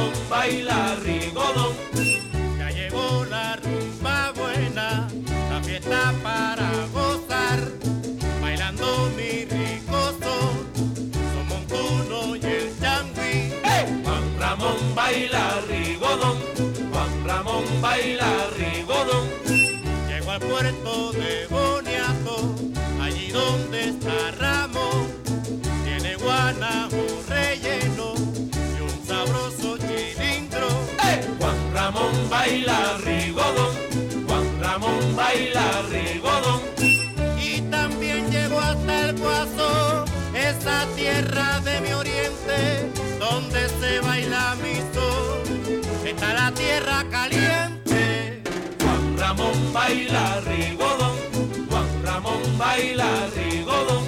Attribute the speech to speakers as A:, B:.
A: Ramón baila rigodón.
B: Ya llegó la rumba buena, la fiesta para gozar, bailando mi ricoso, Somoncuno y el changui.
A: ¡Hey! Juan Ramón baila rigodón, Juan Ramón baila rigodón.
B: Llegó al puerto de Boniato, allí donde está Ramón, tiene guanajo relleno y un sabroso cilindro.
A: ¡Hey! Juan Ramón baila rigodón, Juan Ramón baila rigodón.
B: Y también llegó hasta el Guaso, esa tierra de mi oriente, donde se baila mi son, está la tierra caliente.
A: Juan Ramón baila rigodón, Juan Ramón baila rigodón.